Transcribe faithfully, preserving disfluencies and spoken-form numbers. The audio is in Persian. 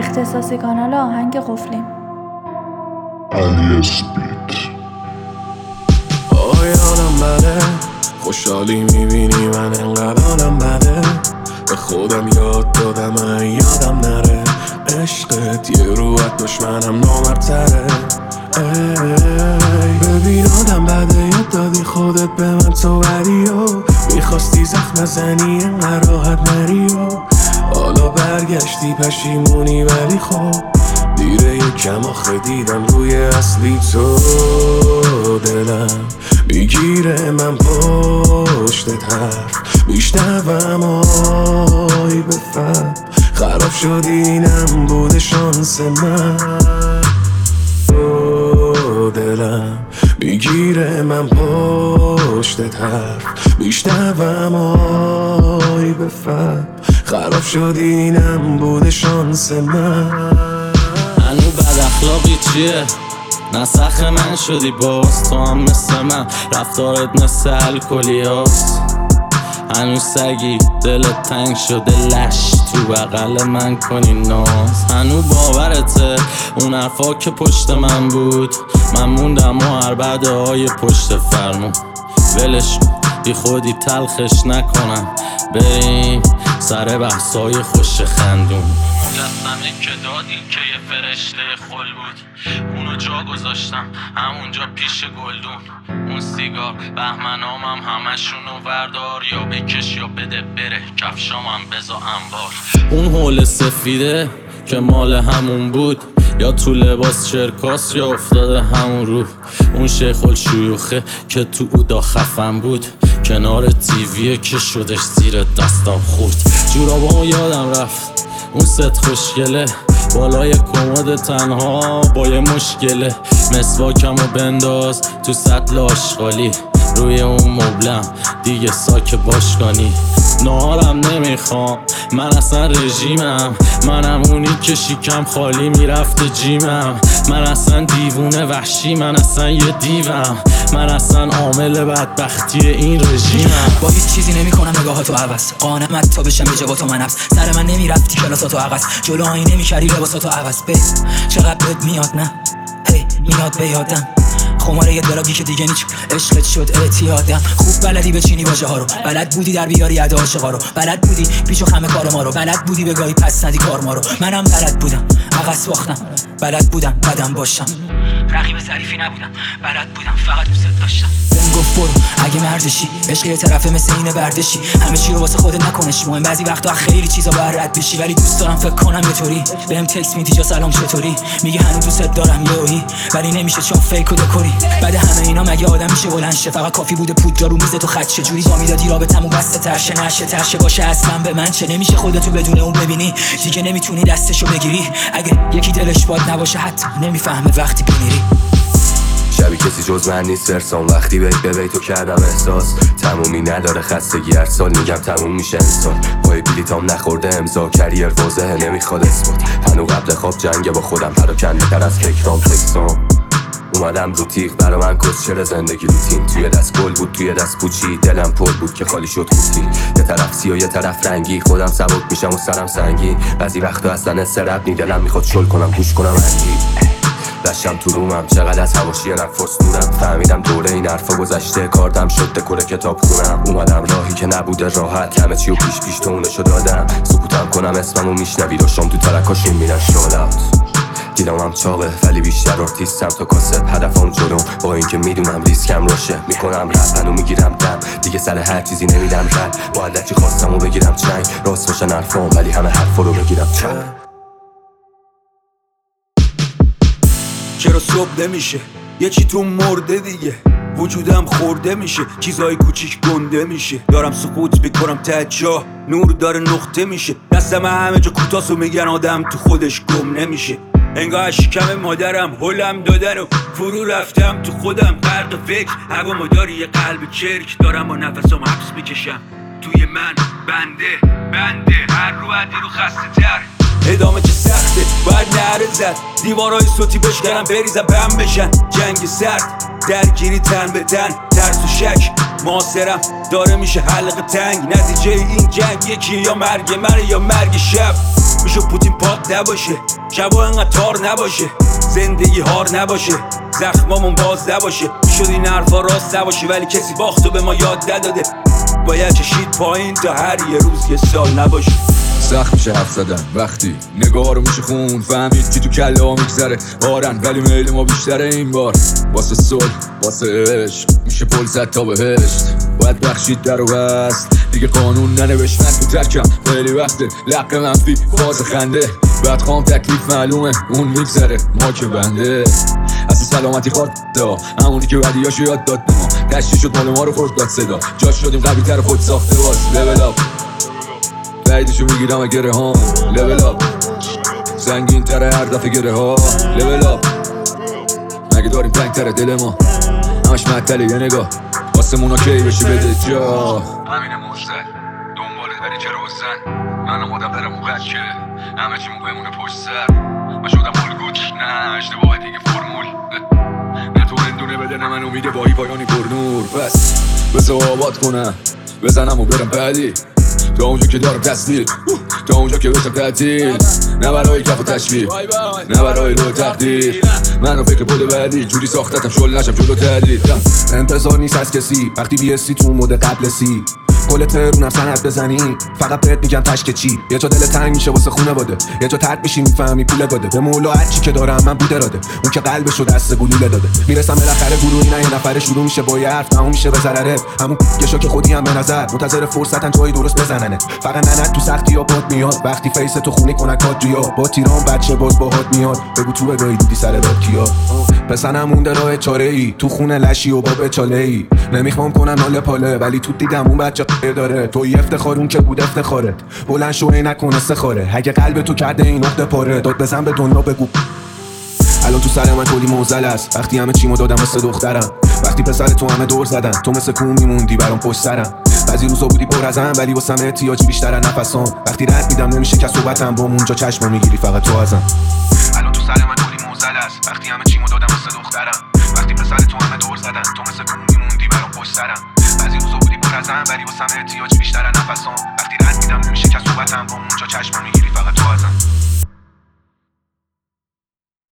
اختصاصی کانال آهنگ قفلیم. علی اسپیت. آه یادم بده خوشحالی میبینی من انقدر حالم بده، به خودم یاد دادم این یادم نره، عشقت یه روحت دشمنم نامرتره. ای ببین آدم بده یاد دادی خودت به من تو بدی و میخواستی زخم زنی انقدر راحت نری و حالا برگشتی پشیمونی، ولی خب دیره یکم آخه دیدم روی اصلی تو. دلم میگیره من پشتت حرف میشنوم، آی بفهم خراب شد اینم بوده شانس من. دلم میگیره من پشتت حرف میشنوم، آی بفهم خراب شد اینم بوده شانس من. هنو بد اخلاقی چیه؟ نسخ من شدی باز، تو هم مثل من رفتارت مثل الکلی هاست. هنو سگی دلت تنگ شده لش تو بغل من کنی ناز. هنو باورته اون حرفا که پشت من بود، من موندم و هر بعده های پشت فرمون. ولش بی خودی تلخش نکنم، بریم سر بحثای خوش خندون. مجسمه که دادی که یه فرشته خل بود، اونو جا گذاشتم همونجا پیش گلدون. اون سیگار بهمنامم همشونو وردار، یا بکش یا بده بره کفشامم بزا انبار. اون حول سفیده که مال همون بود، یا تو لباس چرکاس یا افتاده همون رو. اون شیخ الشیوخه که تو اودا خفن بود، کنار تیویه که شدش زیر دستم خورد. جورابامو یادم رفت اون ست خوشگله، بالای کمد تنها با یه مشکله. مسواکمو بنداز تو سطل آشغالی، روی اون مبلم دیگه ساک باشگانی. نهارم نمیخوام من اصلا رژیمم، منم اونی که شیکم خالی میرفته جیمم. من اصلا دیوونه وحشی، من اصلا یه دیوم، من اصلا عامل بدبختی این رژیمم. با هیچ چیزی نمیکنم نگاهاتو عوض، قانمت تا بشم به جواتو من نفس. سر من نمیرفتی کلاساتو عوض، جلو آینه نمیکردی لباساتو عوض. به چقدر بد میاد نه هی میاد به یادم، خماره یه دراگی که دیگه نیچ عشقت شد اعتیادم. خوب بلدی بچینی واژه ها رو، بلد بودی در بیاری ادا عاشقا رو، بلد بودی پیچ و خم کار ما رو، بلد بودی به گاهی پس ندی کار ما رو. منم بلد بودم عقص باختم، بلد بودم بدم باشم، رقیب ظریفی نبودم، بلد بودم فقط دوست داشتم. بهم گفت برو اگه مردشی، عشق یه طرفه مثل اینه بردشی، همه چی رو واسه خودت نکنش مهم. بعضی وقتا خیلی چیزا باید رد بشی، ولی دوست دارم فکر کنم یه طوری. بهم تکست میدی جا سلام چطوری، میگه هنوز دوست دارم یهویی، ولی نمیشه چون فیک و دکوری. بعد همه اینا مگه آدم میشه بلند شه؟ فقط کافی بوده پودر رو میز تو خط چه جوری جا میدادی رابطمون بسته ترشه نشه ترشه باشه اصلا به من چه؟ نمیشه خودتو بدون اون ببینی دیگه، نمیتونی دستشو بگیری اگه یکی دلش باد نباشه، حتی نمیفهمه وقتی بمیری. شبی کسی جز من نیست فرسان، وقتی بیت به بیتو کردم احساس تمومی نداره خستگی، هر سال میگم تموم میشه انسان. پای بلیتام نخورده امضا کریر واضحه نمیخواد اثبات. هنو قبل خواب جنگ با خودم پراکنده تر از فکرام تکسام. اومدم رو تیغ برا من کس چرا زندگی روتین، توی دست گل بود توی دست پوچی، دلم پر بود که خالی شد خوتی. یه طرف سیاه یه طرف رنگی، خودم سبک میشم و سرم سنگی. بعضی وقتا اصلا استراب نی، دلم میخواد شل کنم گوش کنم انگی. دشتم تو رومم چقدر از حواشی نفس دورم، فهمیدم دوره این حرفا گذشته، کاردم شد دکور کتاب خونم. اومدم راهی که نبوده راحت، همه چیو پیش پیش تو اونشو دادم. سکوتم کنم اسممو میشنوی، روشم تو ترکاشون میرن شالات. دیدمم چاقه ولی بیشتر آرتیستم تا کاسب، هدفم جلوم با اینکه میدونم ریسکم روشه. میکنم رپ هنو میگیرم دم، دیگه سر هر چیزی نمیدم رد. با علکی خواستم و بگیرم چنگ، راست باشن حرفام ولی همه حرفا رو بگیرم چنگ. چرا صبح نمیشه یه چی تو مرده دیگه، وجودم خورده میشه، چیزای کوچیک گنده میشه. دارم سقوط میکنم ته جا، نور داره نقطه میشه. دستم همه جا کوتاست و میگن آدم تو خودش گم نمیشه. انگاه شکم مادرم هلم دادن و فرو رفتم تو خودم غرق فکر. هوا مداری یه قلب چرک، دارم با نفسم حبس میکشم توی من بنده بنده. هر رو عدی رو خسته تر، ادامه چه سخته باید نهره زد. دیوارای صوتی بشکنم بریزم بم بشن. جنگ سرد درگیری تن به تن، ترس و شک معاصرم داره میشه حلقه تنگ. نتیجه این جنگ یکی یا مرگ منه یا مرگ شب. میشه پوتین پاک نباشه، شبا انقدر تار نباشه، زندگی هار نباشه، زخمامون باز نباشه. شد این حرفا راست نباشه ولی کسی باختو به ما یاد نداده. باید چشید پایین تا هر یه روز یه سال نباشه. سخت میشه حرف زدن وقتی نگاه رو میشه خون، فهمید که تو کله ها میگذره بارن ولی میل ما بیشتره. این بار واسه صلح واسه عشق میشه پل زد تا بهشت. باید بخشید در و بست دیگه قانون ننوشت. من تو ترکم خیلی وقته لق منفی فاز خنده، بعد خام تکلیف معلومه اون میگذره ما که بنده. اصلا سلامتی خورد دا همونی که بدیاشو یاد داد به ما، تشتی شد مال ما رو خورد داد صدا، جاش شدیم قوی تر خود ساخته باز. لول اپ بعیدشو میگیرم اگره ها، لول اپ زنگین تره هر دفعه گره ها. لول اپ مگه داریم تنگ تره دل ما، همش معطله یه نگاه آسمونا کی بشه بده جا. همینه مستد دنبالت بری چرا بزن، من آمادم برم اون قد که همه چیمون بمونه پشت سر. من شدم الگوت نه اشتباه دیگه فرمول، نه تو هندونه بده نه من امید باهی پایانی پر نور. پس بذار آباد کنم بزنم و برم بعدی، تا اونجا که دارم تسلیل، تا اونجا که بشم تعطیل. نه برای کف و تشویق نه برای لو تقدیر، منو فکر پول بعدی جوری ساختتم شل نشم جلو تردید. انتظار نیست از کسی وقتی بیستی تو مود قبل سی، کل ترونم سند بزنی فقط بهت میگم تشک چی. یه جا دل تنگ میشه واسه خونه باده، یه جا ترد میشی میفهمی پول داده. به مولا هر چی که دارم من بوده راده، اون که قلبشو دست گلوله داده. میرسم بالاخره گروهی نه یه نفره شروع میشه با یه حرف تموم میشه به ضرره. همون گشا که خودی هم به نظر منتظر فرصتن جای درست بزننه. فقط نه تو سختی ها باد میاد وقتی فیس تو خونی کنکات جیا. با تیران بچه باز باهات میاد بگو تو بگاهی دیدی سر باد کیا. پسنم مونده راه چاره ای تو خونه لشی و با بچاله ای. نمیخوام کنم ناله پاله ولی تو دیدم اون بچه داره. توی افتخارون که بود افتخارت بلند شو ای نکنه سخاره. اگه قلب تو کرده این نقطه پاره داد بزن به دنیا بگو. الان تو سر من کلی موزل است وقتی همه چیمو دادم مثل دخترم، وقتی پسر تو همه دور زدن تو مثل کوم میموندی برام پشت سرم. بعضی روزا بودی پر ازم ولی واسم احتیاجی بیشتر از نفسام. وقتی رد میدم نمیشه که صحبتم با اونجا چشمو میگیری فقط تو ازم. الان تو سر من کلی موزل است وقتی همه چیمو دادم مثل دخترم، وقتی پسر تو همه دور زدن تو مثل کوم میموندی برام پشت سرم. بعضی روزا بودی پر ازم ولی واسم احتیاجی بیشتر از نفسام. وقتی رد میدم نمیشه که صحبتم با اونجا چشمو میگیری فقط تو ازم.